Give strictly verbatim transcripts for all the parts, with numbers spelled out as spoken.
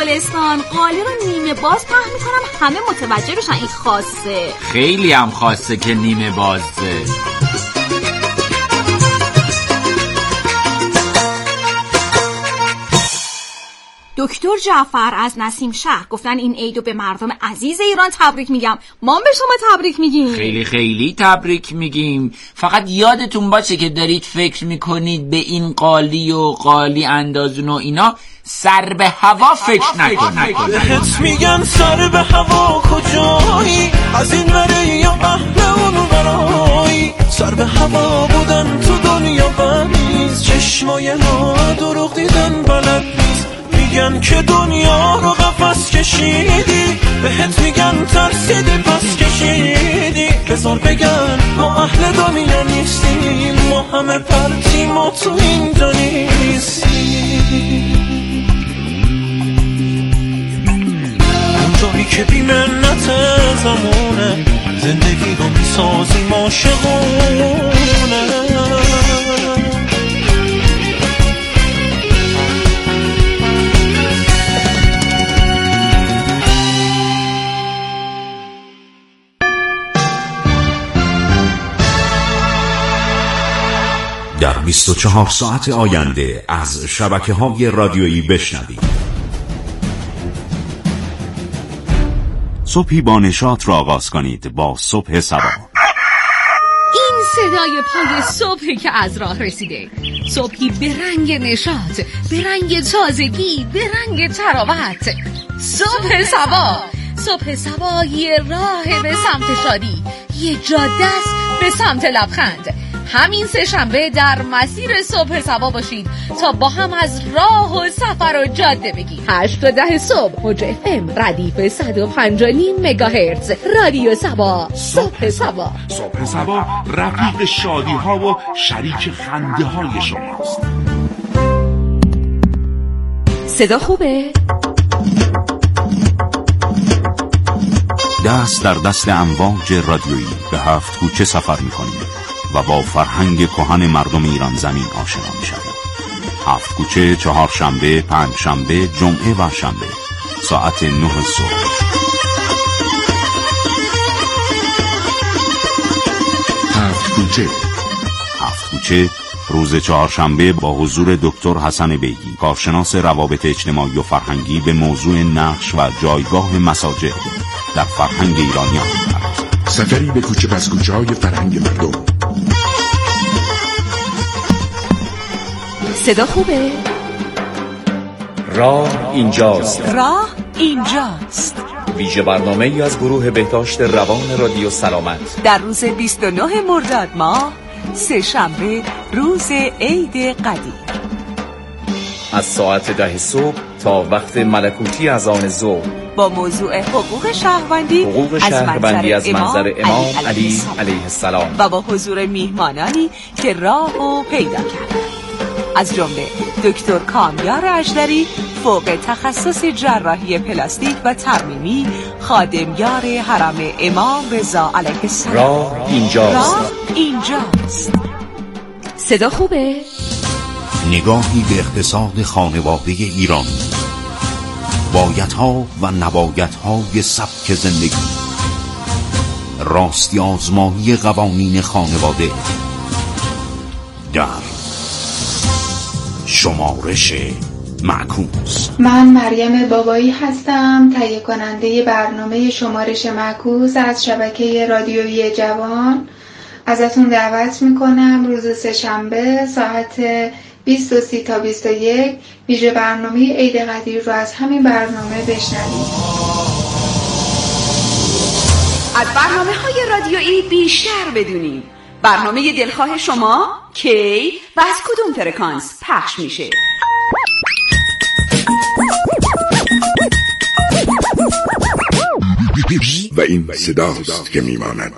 گلستان قالی رو نیمه باز پهن میکنم همه متوجه بشن این خاصه. خیلی هم خاصه که نیمه بازه. دکتر جعفر از نسیم شهر گفتن این عیدو به مردم عزیز ایران تبریک میگم. ما به شما تبریک میگیم. خیلی خیلی تبریک میگیم. فقط یادتون باشه که دارید فکر میکنید به این قالی و قالی اندازون و اینا سر به هوا فکر نکنید. بهت میگن سر به هوا کجایی، از این وره یا اهل اونو برایی. سر به هوا بودن تو دنیا بمیز، چشمای ما دروغ دیدن بلد نیست. میگن که دنیا رو قفس کشیدی، بهت میگن ترسیدی پس کشیدی. بذار بگن ما اهل دنیا نیستیم، ما همه پرتیم ما تو اینجا نیستیم. اونجایی که بی منت زمونه، زندگی رو میسازیم عاشقونه. در بیست و چهار ساعت آینده از شبکه‌های رادیویی بشنوید. صبحی با نشاط را آغاز کنید با صبح صبا. این صدای پای صبحی که از راه رسیده، صبحی به رنگ نشاط، به رنگ تازگی، به رنگ تراوت. صبح صبا، صبح صبا یه راه به سمت شادی، یه جاده است به سمت لبخند. همین سه شنبه در مسیر صبح صبا باشید تا با هم از راه و سفر و جاده بگیم. هشت تا ده صبح موج اف ام ردیف صد و پنج و نیم مگاهرتز رادیو صبا. صبح صبا، صبح صبا رفیق شادی ها و شریک خنده های شماست. صدا خوبه؟ دست در دست امواج رادیویی به هفت کوچه سفر می‌کنیم و با فرهنگ کهن مردم ایران زمین آشنا می‌شویم. هفت کوچه، چهار شنبه، پنج شنبه، جمعه و شنبه ساعت نه صبح. هفت کوچه هفت کوچه روز چهارشنبه با حضور دکتر حسن بیگی، کارشناس روابط اجتماعی و فرهنگی، به موضوع نقش و جایگاه مساجد در فرهنگ ایرانیان. سفری به کوچه پس کوچه های فرهنگ مردم. صدا خوبه؟ راه اینجاست. راه اینجاست. ویژه برنامه ای از گروه بهداشت روان رادیو سلامت در روز بیست و نه مرداد ماه، سه شنبه، روز عید قدیر، از ساعت ده صبح تا وقت ملکوتی اذان ظهر، با موضوع حقوق شهروندی حقوق شهروندی از منظر امام علی علیه السلام و با حضور میهمانانی که راهو پیدا کردند، از جمله دکتر کامیار اژدری، فوق تخصص جراحی پلاستیک و ترمیمی، خادمیار حرم امام رضا علیه السلام. راه اینجاست. راه اینجاست. صدا خوبه؟ نگاهی به اقتصاد خانواده ایران، بایدها و نبایدهای سبک زندگی، راستی آزمایی قوانین خانواده در شمارش معکوس. من مریم بابایی هستم، تهیه کننده برنامه شمارش معکوس از شبکه رادیویی جوان. ازتون دعوت میکنم روز سه‌شنبه ساعت بیست و سی تا بیست و یک ویژه برنامه عید قدیر رو از همین برنامه بشنوید. از برنامه های رادیویی بیشتر بدونید. برنامه دلخواه شما کی و از کدوم فرکانس پخش میشه؟ و این صداست که میماند.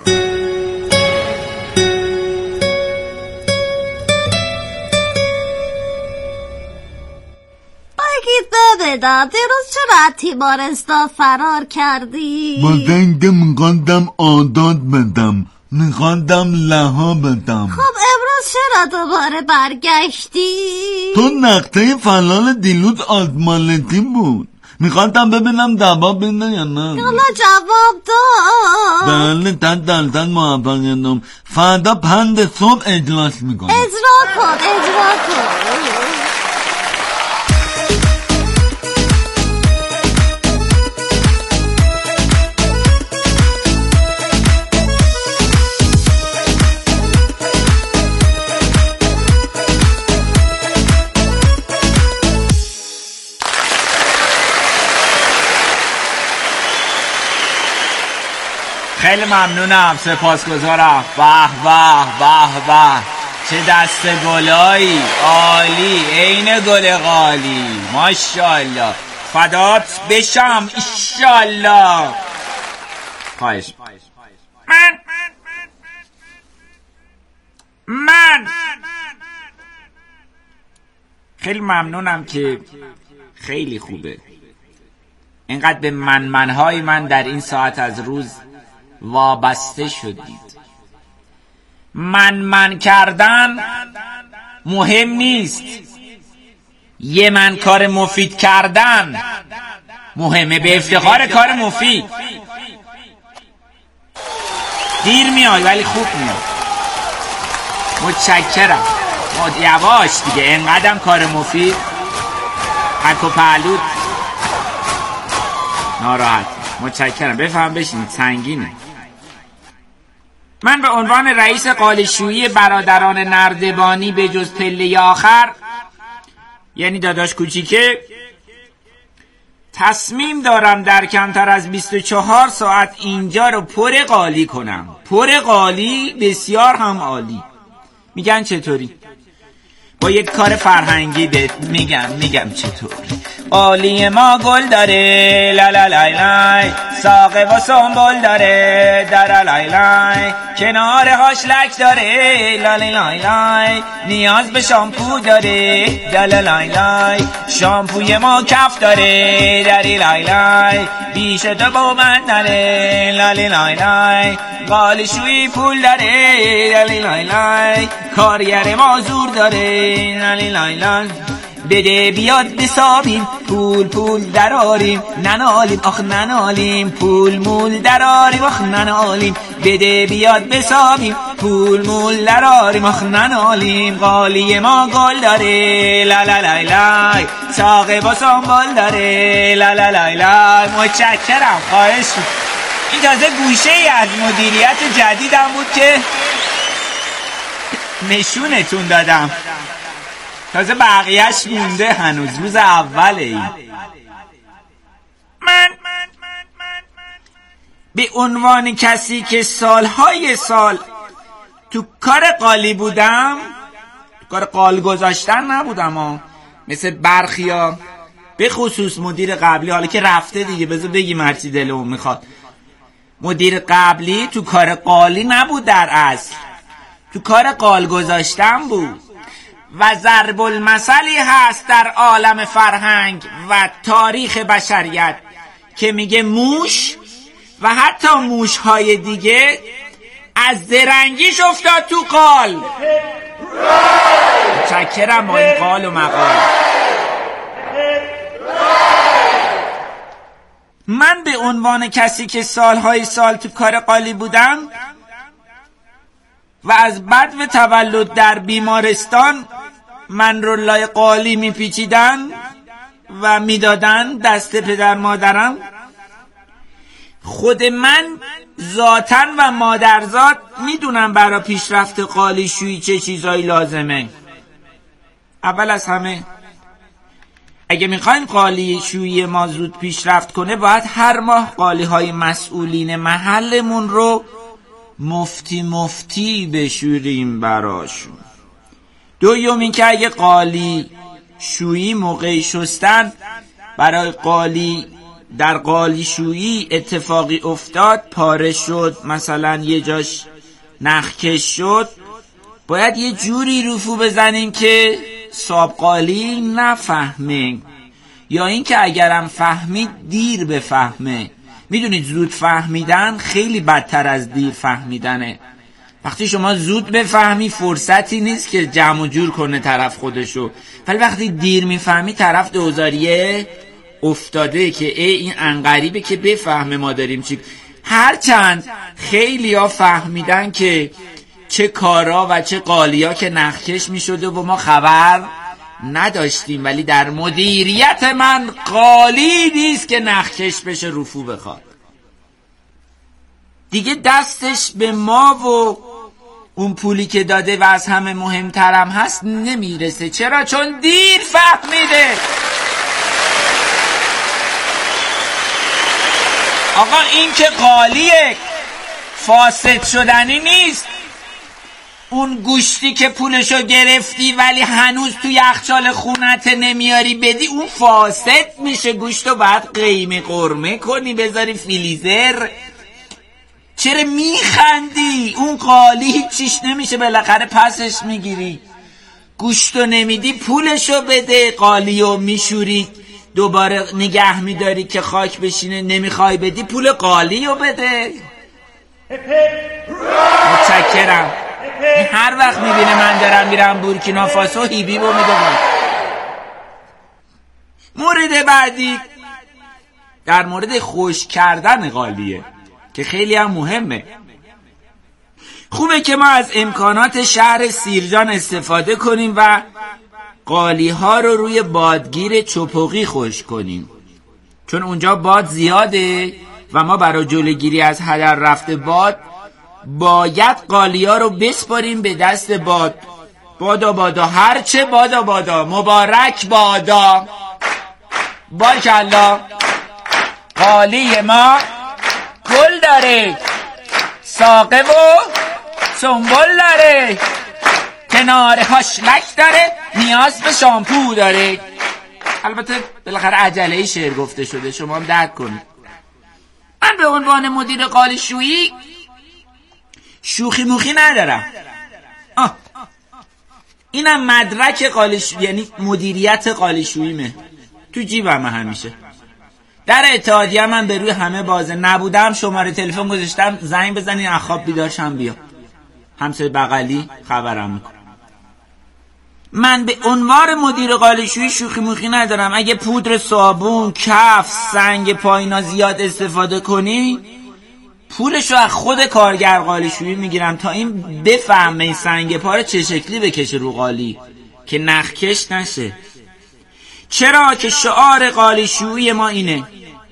بدم دیروز چرا از تیمارستان فرار کردی؟ با دنگ میخواندم عادات بدم، میخواندم لها بدم. خب امروز چرا دوباره برگشتی؟ تو نقطه فلان دیلوت آزمالتی بود، میخواستم ببینم جواب بینه یا نه. حالا جواب داد. بله تن دل تن موفقیتم. فردا پنج صبح اجلاس میکنم. اجرا کن اجرا کن. خیلی ممنونم، سپاسگزارم. به به به به، چه دست گلایی، عالی، عین گل قالی، ماشاءالله. فدات بشم ایشالله. خواهش من من خیلی ممنونم که خیلی خوبه اینقدر به من منهای من در این ساعت از روز وابسته شدید. من من کردن مهم نیست، یه من کار مفید کردن مهمه. به افتخار کار مفید. دیر میاد ولی خوب میاد. متشکرم. یواش دیگه، اینقدرم کار مفید. حک و پهلود ناراحت. متشکرم. بفهم بشینید، سنگینه. من به عنوان رئیس قالیشویی برادران نردبانی به جز پله آخر، یعنی داداش کوچیکه، تصمیم دارم در کمتر از بیست و چهار ساعت اینجا رو پر قالی کنم. پر قالی، بسیار هم عالی. میگن چطوری؟ با یک کار فرهنگی بهت میگم میگم چطور. قالی ما گل داره لا لا لای لای، ساقه و سنبل داره در لای لای، کنارهاش لک داره لا لای لای لای، نیاز به شامپو داره دل لای لای، شامپوی ما کف داره دری لای لای، بیش تو با من داره لالی لای لای، قالیشویی پول داره لالی لای لای، کارگر ما زور داره لالی لای لای، بده بیاد بسابیم پول پول دراریم ننالیم آخ ننالیم، پول مول دراریم آخ ننالیم، بده بیاد بسابیم پول مول دراریم آخ ننالیم، قالی ما گل داره لا لا لای لای، ساقه با سنبل داره لا لا لای لای. متشکرم. خواهش. این تازه گوشه ای از مدیریت جدیدم بود که نشونتون دادم، تازه بقیهش مونده هنوز، روز اوله ای. من به عنوان کسی که سالهای سال تو کار قالی بودم، کار قال گذاشتن نبودم ها، مثل برخیا، به خصوص مدیر قبلی، حالا که رفته دیگه بذار بگیم هرچی دلمون میخواد، مدیر قبلی تو کار قالی نبود، در اصل تو کار قال گذاشتن بود. و ضرب المثلی هست در عالم فرهنگ و تاریخ بشریت که میگه موش و حتی موشهای دیگه از درنگیش افتاد تو قال. متشکرم با این قال و مقال. من به عنوان کسی که سالهای سال تو کار قالی بودم و از بدو تولد در بیمارستان من رو لای قالی میپیچیدن و میدادن دست پدر مادرم، خود من ذاتن و مادرزاد میدونم برای پیشرفت قالی شویی چه چیزایی لازمه. اول از همه اگه میخواین قالی شویی ما زود پیشرفت کنه، باید هر ماه قالی های مسئولین محلمون رو مفتی مفتی بشوریم براشون. دوم این که اگه قالی شویی موقعی شستن برای قالی در قالی شویی اتفاقی افتاد، پاره شد، مثلا یه جاش نخکش شد، باید یه جوری رفو بزنیم که صاحب قالی نفهمه، یا این که اگرم فهمید دیر بفهمه. میدونید زود فهمیدن خیلی بدتر از دیر فهمیدنه. وقتی شما زود بفهمی فرصتی نیست که جمع و جور کنه طرف خودشو، ولی وقتی دیر میفهمی طرف دوزاریه افتاده که ای این انقریبه که بفهمه ما داریم چی. هرچند خیلی ها فهمیدن که چه کارا و چه قالیا که نخکش می شده و ما خبر نداشتیم، ولی در مدیریت من قالی نیست که نخکش بشه رفو بخواد. دیگه دستش به ما و اون پولی که داده و از همه مهمترم هست نمیرسه. چرا؟ چون دیر فهمیده. آقا این که قالیه فاسد شدنی نیست. اون گوشتی که پولشو گرفتی ولی هنوز تو یخچال خونت نمیاری بدی، اون فاسد میشه. گوشتو باید قیمه قرمه کنی بذاری فریزر. چرا میخندی؟ اون قالی هیچیش نمیشه، بالاخره پسش میگیری. گوشتو نمیدی پولشو بده، قالیو میشوری دوباره نگه میداری که خاک بشینه، نمیخوای بدی پول قالیو بده. متشکرم. هر وقت میبینه من دارم میرم بورکینافاسو هیبی رو میدونم. مورد بعدی در مورد خوش کردن قالیه که خیلی هم مهمه. خوبه که ما از امکانات شهر سیرجان استفاده کنیم و قالی ها رو روی بادگیر چپقی خوش کنیم، چون اونجا باد زیاده و ما برای جلوگیری از هدر رفت باد باید قالی ها رو بسپاریم به دست باد. بادا بادا، هرچه بادا بادا، مبارک بادا. بارکالله. قالی ما گل داره، ساقه و سنبل داره، کناره هاش لک داره، نیاز به شامپو داره. البته بالاخره عجله شعر گفته شده، شما هم درک کنید. من به عنوان مدیر قالیشویی شوخی موخی ندارم. آه. اینم مدرک قالیشویی، یعنی مدیریت قالیشوییمه، تو جیبم همیشه. در اتحادیه من به روی همه بازه. نبودم شماره تلفن گذاشتم، زنگ بزنین از خواب بیدار شم بیا. همسایه بغلی خبرم میکنم. من به عنوان مدیر قالیشویی شوخی موخی ندارم. اگه پودر صابون، کف، سنگ پایینا زیاد استفاده کنی، پولشو از خود کارگر قالیشویی میگیرم تا این بفهمه این سنگ پا رو چه شکلی بکشه رو قالی که نخکش نشه. چرا که شعار قالیشویی ما اینه: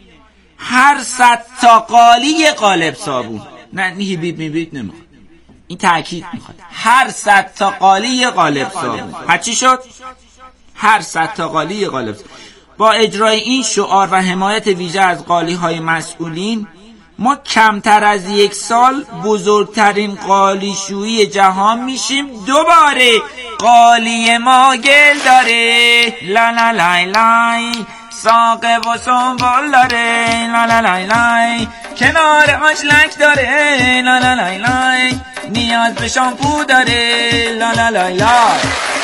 هر صد تا قالی قالب صابون. نه هیبیب میبید نمیخواد، این تأکید میخواد. هر صد تا قالی قالب صابون. هرچی شد؟ هر صد تا قالی قالب صابون. با اجرای این شعار و حمایت ویژه از قالی های مسئولین، ما کمتر از یک سال بزرگترین قالیشویی جهان میشیم. دوباره قالی ما گل داره، لا لا لای لای، ساقه و سنبل داره، لا لا لای لای، کنار آشلک داره، لا لا لای لای، نیاز به شامپو داره، لا لا لای لای.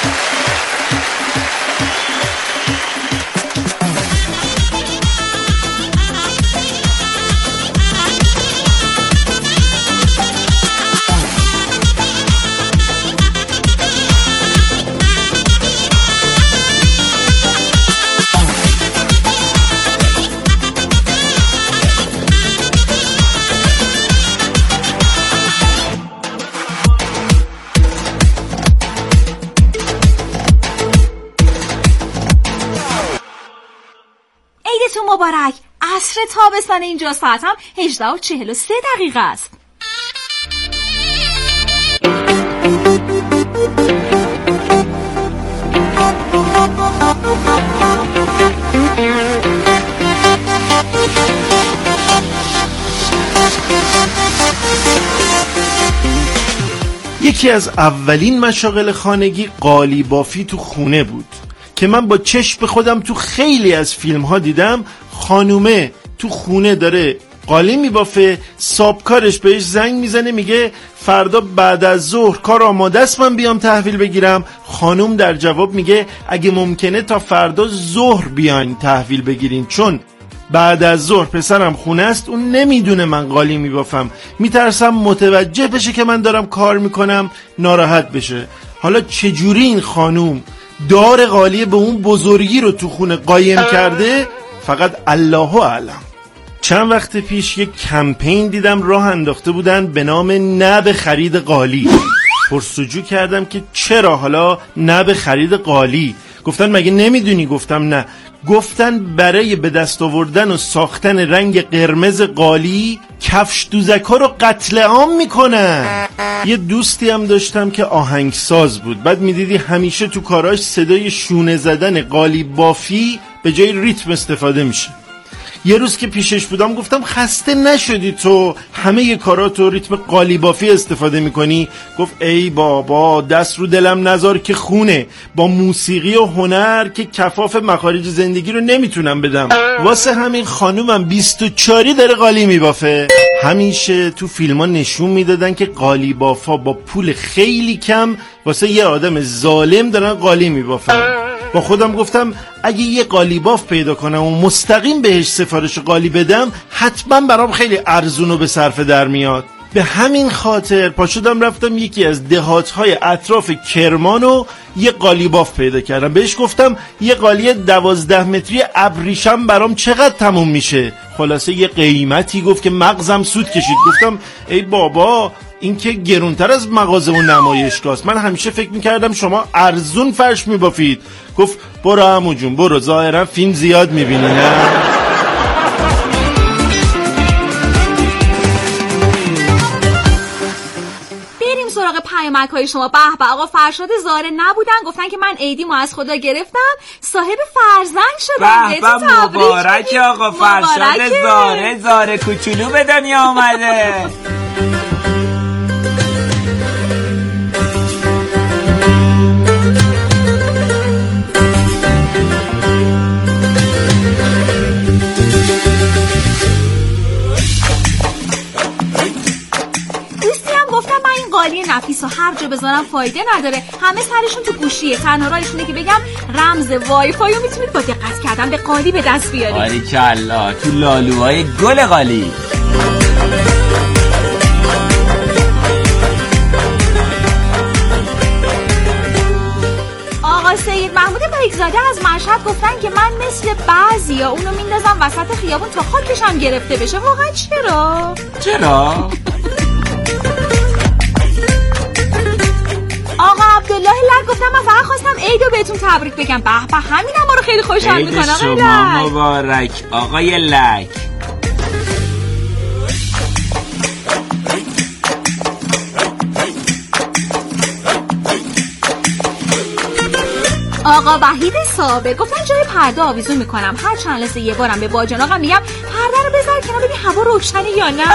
مبارک. عصر تابستان اینجا ساعت هم هجده و چهل و سه دقیقه است. یکی از اولین مشاغل خانگی قالی بافی تو خونه بود که من با چشم خودم تو خیلی از فیلم ها دیدم. خانومه تو خونه داره قالی میبافه، صابکارش بهش زنگ میزنه میگه فردا بعد از ظهر کار آماده است من بیام تحویل بگیرم. خانوم در جواب میگه اگه ممکنه تا فردا ظهر بیاین تحویل بگیرین، چون بعد از ظهر پسرم خونه است، اون نمیدونه من قالی میبافم، میترسم متوجه بشه که من دارم کار میکنم ناراحت بشه. حالا چجوری این خانوم دار قالی به اون بزرگی رو تو خونه قایم کرده فقط الله اعلم. چند وقت پیش یک کمپین دیدم راه انداخته بودن به نام نه به خرید قالی. پرسجو کردم که چرا حالا نه به خرید قالی؟ گفتن مگه نمیدونی؟ گفتم نه. گفتن برای به دست آوردن و ساختن رنگ قرمز قالی کفش دوزکا رو قتل عام میکنن. یه دوستی هم داشتم که آهنگساز بود، بعد میدیدی همیشه تو کاراش صدای شونه زدن قالی بافی به جای ریتم استفاده میشه. یه روز که پیشش بودم گفتم خسته نشدی تو همه ی کارات و ریتم قالی بافی استفاده میکنی؟ گفت ای بابا دست رو دلم نذار که خونه، با موسیقی و هنر که کفاف مخارج زندگی رو نمیتونم بدم، واسه همین خانومم بیست و چاری داره قالی میبافه. همیشه تو فیلم ها نشون میدادن که قالی بافا با پول خیلی کم واسه یه آدم ظالم دارن قالی میبافن. با خودم گفتم اگه یه قالی باف پیدا کنم و مستقیم بهش سفارش قالی بدم حتما برام خیلی ارزون و به صرفه در میاد. به همین خاطر پاشدم رفتم یکی از دهات‌های اطراف کرمان و یه قالی باف پیدا کردم. بهش گفتم یه قالی دوازده متری ابریشم برام چقدر تموم میشه؟ خلاصه یه قیمتی گفت که مغزم سود کشید. گفتم ای بابا این که گرونتر از مغازه و نمایشگاهست، من همیشه فکر میکردم شما ارزون فرش میبافید. گفت برو عمو جون برو، ظاهرا فیلم زیاد میبینی نه؟ بریم سراغ پیامک های شما. به به آقا فرشاد زاره نبودن، گفتن که من عیدیمو از خدا گرفتم، صاحب فرزند شدم. به به مبارک آقا فرشاد زاره، زاره کوچولو به دنیا آمده. قالی نفیس و هر جا بذارم فایده نداره، همه سرشون تو گوشیه. تنها راهشونه که بگم رمز وای فای رو میتونید با دقت کردن به قالی به دست بیارید. باریکلا تو لالوهای گل قالی. آقا سید محمود بایگزاده از مشهد گفتن که من مثل بعضیا اونو میندازم وسط خیابون تا خاکش هم گرفته بشه. واقعا چرا؟ چرا؟ آقا عبدالله لک گفتم من فقط خواستم عیدو بهتون تبریک بگم. به به همینم ما رو خیلی خوشحال میکنه. آقا عید شما مبارک آقای لک. آقا وحید صابر گفتن جای پرده آویزون میکنم، هر چند لحظه یه بارم به باجان آقا میگم پرده رو بذار کنار ببین هوا روشنه یا نه.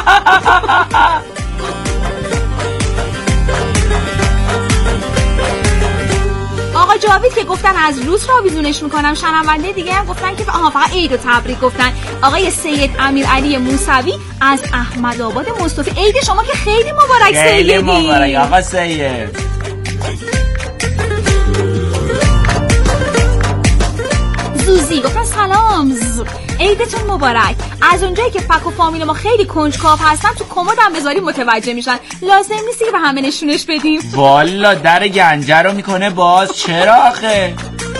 آقا جاوید که گفتن از لوس رو آویزونش میکنم. شنونده دیگه هم گفتن که آها فقط عید و تبریک گفتن. آقای سید امیر علی موسوی از احمد آباد مصطفی عید شما که خیلی مبارک سیدی. خیلی مبارک آقا سید. زوزی گفتن سلام عیدتون مبارک. از اونجایی که فک و فامیل ما خیلی کنجکاو هستن تو کمدم بذاریم متوجه میشن، لازم نیست که به همه نشونش بدیم. والا در گنجه رو میکنه باز. چرا آخه؟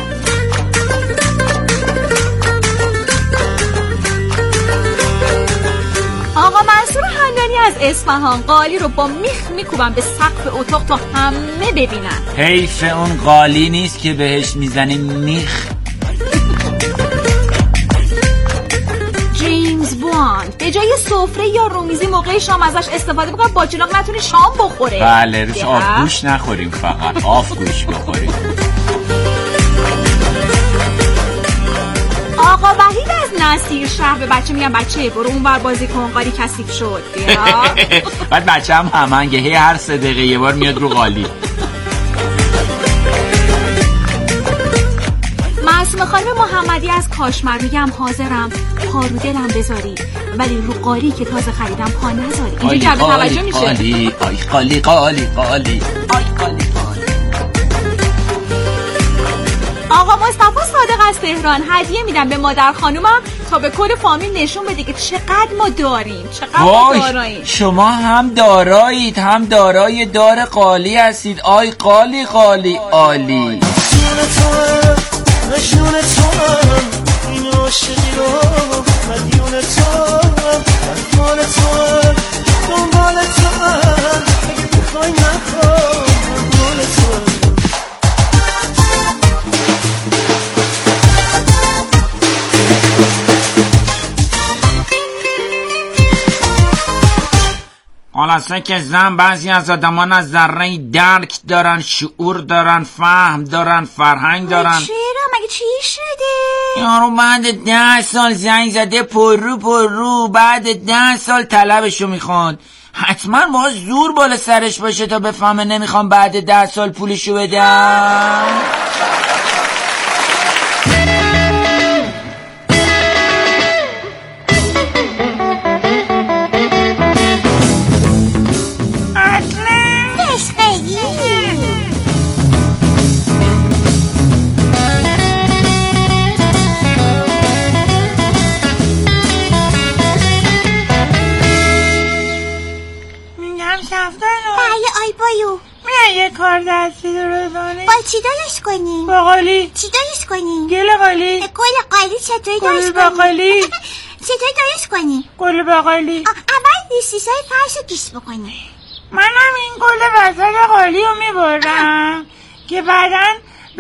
آقا منصور حنانی از اصفهان قالی رو با میخ میکوبن به سقف اتاق تا همه ببینن. حیف اون قالی نیست که بهش میزنیم میخ. به جای سفره یا رومیزی موقع شام ازش استفاده بکنم با جناق نتونه شام بخوره. بله روش آبگوش نخوریم، فقط آفگوش بخوریم. آقا وحید از نصیر شهر به بچه میگم بچه برو اون بر بازی کن قالی کثیف شد. بعد بچه هم همانگه هی هر سه دقیقه یه بار میاد رو قالی. معصومه خانم محمدی از کاشمر میگم حاضرم پا رو دلم بذاری ولی رو قالی که تازه خریدم پا نذاری. اینجا کبه توجه میشه. قالی آی قالی قالی قالی آی قالی قالی. آقا مصطفی صادق از تهران هدیه میدم به مادر خانومم تا به کل فامیل نشون بده که چقدر ما داریم، چقدر ما داراییم. شما هم دارایید هم دارای دار قالی هستید. آی قالی قالی عالی. مجنون تو هم این عاشقی خلاصه که زن بعضی از آدمان از ذره درک دارن، شعور دارن، فهم دارن، فرهنگ دارن. چرا؟ مگه چی شده؟ یارو بعد ده سال زنگ زده پررو پررو، بعد ده سال طلبشو میخواد. حتما باید زور بالا سرش باشه تا بفهمه نمیخوام بعد ده سال پولشو بدم. یه کار دستی درست کنیم. با چی درست کنیم؟ با قالی. چی درست کنیم؟ گل قالی. گل قالی چطوری درست کنیم؟ گل بقالی. چطوری درست کنیم؟ گل بقالی. اول لیستیسای فرش رو پیش بکنیم. منم این گل وسط قالی رو میبرم که بعدن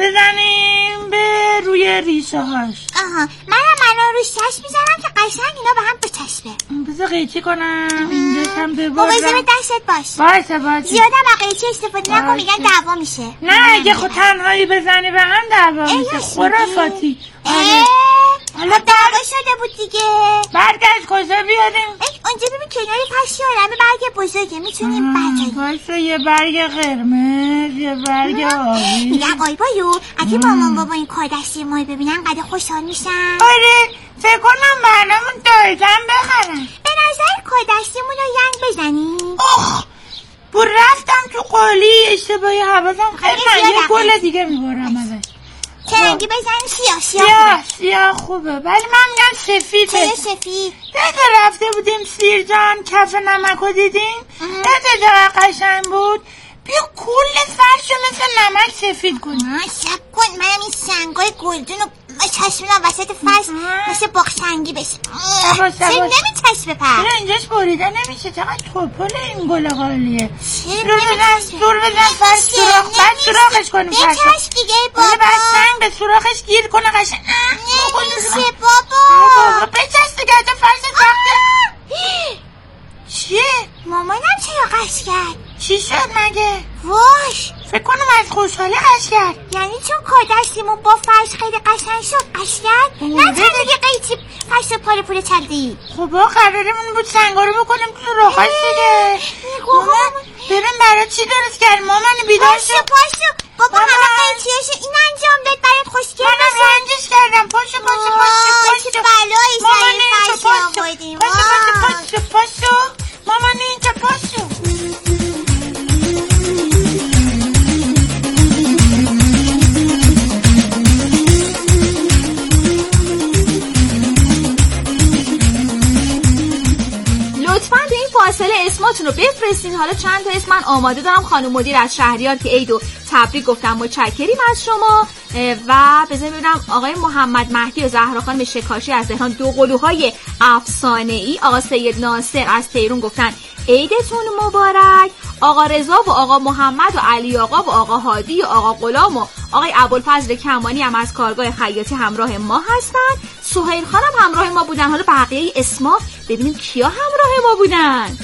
بزنیم به روی ریشه هاش. آها منم منو روش چشم میزنم که قشنگ اینا به هم بچسبه. بذار قیچی کنم اینجا هم ببرم. مواظب دستت باش. باشه باشه. زیادم از قیچی استفاده نکن میگن دعوا میشه. نه اگه خود تنهایی بزنی به هم دعوا میشه. خرافاتی. حالا دعوا شده بود دیگه. برگشت کجا بیاریم؟ اونجا ببین کنار فرش آدم برگ بزرگه میتونیم برگردیم. واسه یه برگ قرمز یه برگ آبی. میگم آی بایو اگه مامان بابا این کار دستی مایی ببینن قد خوشحال میشن. آره فکر کنم برنامون دایزن بخرن. به نظر کار دستیمون رو ینگ بزنیم. اوه بر رفتم تو قالی اشتباهی حواسم خیلی من یه گل دیگه میبرم ازش. چه رنگی بزنیم؟ سیاه سیاه سیاه سیاه خوبه ولی من میگم سفید. چه سفید؟ دیگه رفته بودیم سیرجان کف نمکو دیدیم دیگه جا قشنگ بود. بیا کل فرشو مثل نمک سفید کنیم. شب کن منم این سنگای گلدون رو چشمونم وسط فرش مثل باخشنگی بشه. چه نمی چشم پر چرا اینجاش بریده نمیشه؟ چقدر توپل این گل قالیه. چرا نمی دور بزن فرش سراخ بعد سراخش کنیم فرش بچش دیگه بابا بعد سنگ به سراخش گیر کنه قشنگ. نمیشه بابا بچش دیگه تا فرش ساخته. چیه؟ مامانم چرا قش کرد؟ چی شد مگه؟ واش فکر کنم از خوشحالی قش کرد. یعنی چون کار دستیمون با فرش خیلی قشنگ شد قش کرد؟ نه چرا دیگه قیچی فرش پاره پوره چلدی؟ خب با قرارمون بود سنگا رو بکنیم تو راحت دیگه. مامان ببین برای چی درست کرد مامان بیدار شد. پاشو پاشو بابا همه قیچیاشو این انجام داد برات خوشگل منم رنجش کردم. پاشو پاشو پاشو پاشو بلایی سر فرش آوردیم. پاشو پاشو پاشو پاشو مامان اینجا پاشو. لطفاً تو این فاصله اسماتون رو بفرستین. حالا چند تا اسم من آماده دارم. خانم مدیر از شهریار که عیدو تبریک گفتم متشکریم از شما. و بذارید ببینم آقای محمد مهدی و زهرا خانم شکاشی از تهران دو قلوهای افسانه‌ای. آقا سید ناصر از تهران گفتن عیدتون مبارک. آقا رضا و آقا محمد و علی آقا و آقا هادی و آقا غلام و آقای ابوالفضل کمانی هم از کارگاه خیاطی همراه ما هستن. سهیل خانم همراه ما بودن. حالا بقیه اسما ببینیم کیا همراه ما بودن.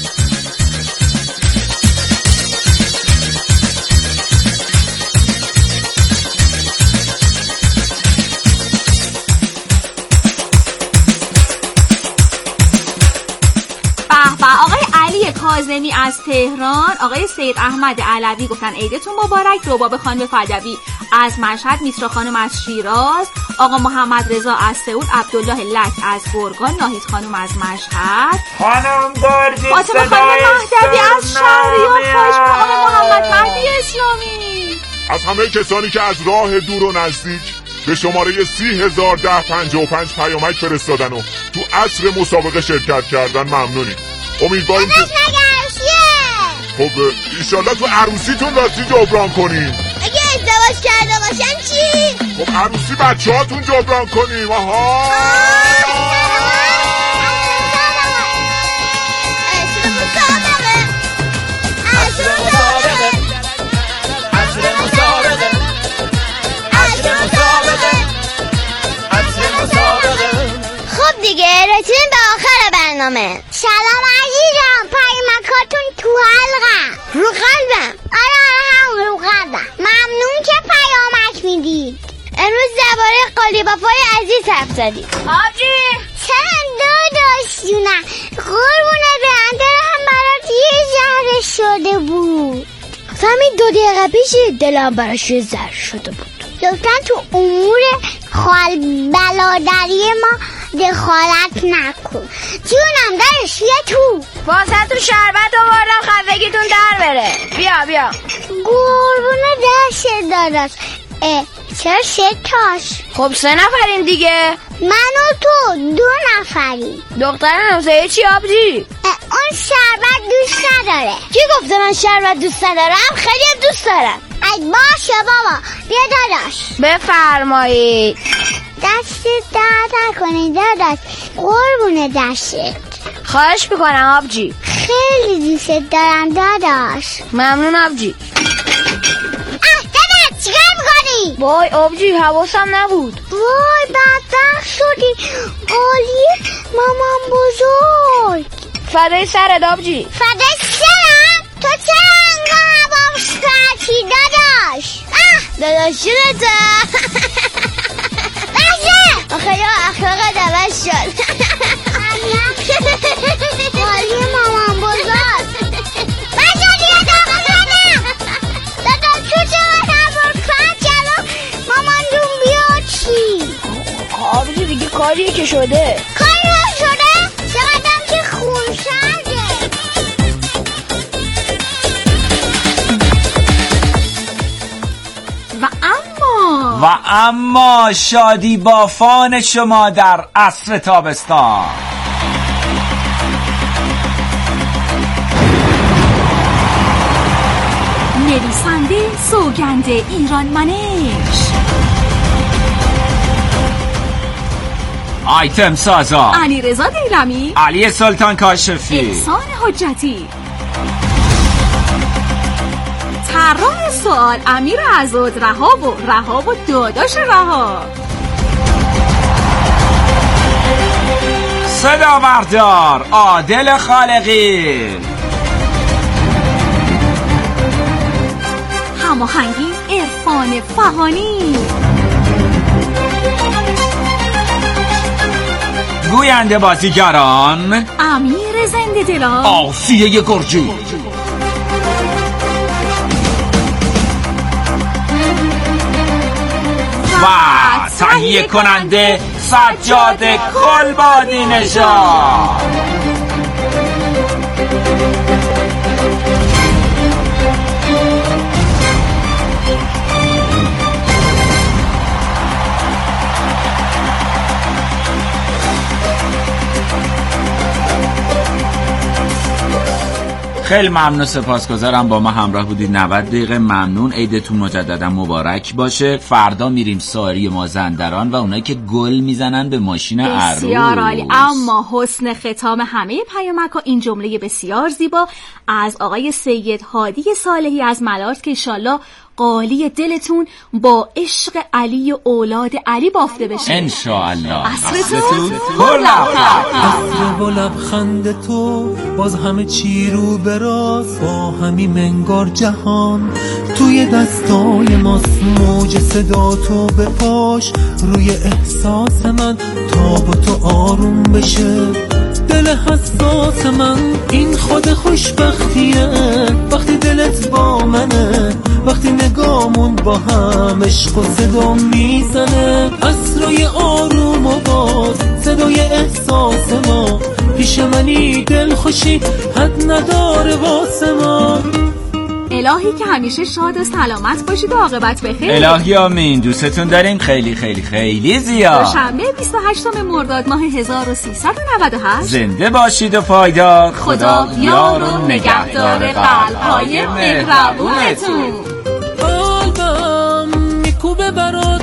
آقای علی کاظمی از تهران، آقای سید احمد علوی گفتن عیدتون مبارک. رباب خانم فدوی از مشهد، میسرا خانم از شیراز، آقا محمد رضا از سئول، عبدالله لک از گرگان، ناهید خانم از مشهد، خانم دارجی فاطمه خانم مهدوی از شهریار، خوش به آقای محمد مهدی اسلامی. از همه کسانی که از راه دور و نزدیک به شماره سی هزار ده پنجاه و پنج پیامک فرستادن و تو عصر مسابقه شرکت کردن ممنونیم. امیدواریم که خب ایشالله تو عروسیتون راستی جبران کنیم. اگه ازدواج کرده باشن چی؟ خب عروسی بچه هاتون جبران کنیم. آها خب دیگه رسیدیم به آخر برنامه. سلام عزیزم پیامک پاتون تو حلقم. رو قلبم. آره آره هم رو قلبم. ممنون که پیامک میدید. امروز درباره قالی بافای عزیز حرف زدیم. آبجی چرا داداش جونم قربونه برم دلم برات یه ذره شده بود. همین دو دقیقه پیش دلم براش یه ذره شده بود. لطفا تو امور خال بلادری ما دخالت نکن جونم. درش یه تو واسه تو شربت آوردم خفگیتون در بره. بیا بیا قربونه دست داداش. اه چرا سه تاش؟ خب سه نفریم دیگه. من و تو دو نفری. دختر همسایه چی آبجی؟ اون شربت دوست نداره. کی گفته من شربت دوست ندارم؟ خیلی دوست دارم. ای باشه بابا بیا داداش. بفرمایید. دست درد نکنی داداش قربونه دستت. خواهش میکنم آبجی. خیلی دوست دارم داداش. ممنون آبجی. اه داداش چیکار میکنی؟ وای آبجی حواسم نبود. وای بدبخت شدی. قالی مامان بزرگ. فدای سرت آبجی. فدای سرم؟ تو چرا انگاه با سرتی داداش؟ اه داداش شده بشه آخه یا اخلاق دوست شد. قالی مامان بزرگ بشه دیگه داخل زنم. داداش تو چرا نبود فرد جلو مامان دون بیاد چی؟ آبجی دیگه کاریه که شده. کاری رو شده؟ چقدرم که خون شرده. و اما و اما شادی بافان شما در عصر تابستان. نویسنده سوگند ایرانمنش، آیتم سازا علیرضا دیلمی، علی سلطان کاشفی، احسان حجتی، طراح سوال امیر عزاد، رهاب و رهاب و داداش رهاب، صدا بردار عادل خالقی، هماهنگی عرفان فغانی، گوینده بازیگران امیر زنده دلان، آسیه گرجی، و تهیه کننده سجاد کلبادی نژاد. خیلی ممنون و سپاسگزارم با ما همراه بودید. نود دقیقه ممنون. عیدتون مجددا مبارک باشه. فردا میریم ساری مازندران و اونایی که گل میزنن به ماشین عروس. بسیار عالی. اما حسن ختام همه پیامک‌ها این جمله بسیار زیبا از آقای سید هادی صالحی از ملارد که انشالله قالی دلتون با عشق علی و اولاد علی بافته بشه انشاءالله. عصرتون پر لبخند و لبخند تو باز همه چی رو براز با همین منگار جهان توی دستای ماست. موج صدا تو به پاش روی احساس من تا با تو آروم بشه. دل حساس من این خود خوشبختیه وقتی دلت با منه، وقتی نگامون با هم عشق و صدا میزنه. عصرای آروم و باز صدای احساس ما پیش منی دل خوشی حد نداره واسه ما. الهی که همیشه شاد و سلامت باشید و عاقبت بخیر. الهی آمین. دوستتون داریم خیلی خیلی خیلی زیاد. دوشنبه بیست و هشتم مرداد ماه هزار و سیصد و نود و هشت. زنده باشید و پایدار. خدا یار و نگهدار قلب‌های مهربونتون. قلبم میکوبه برای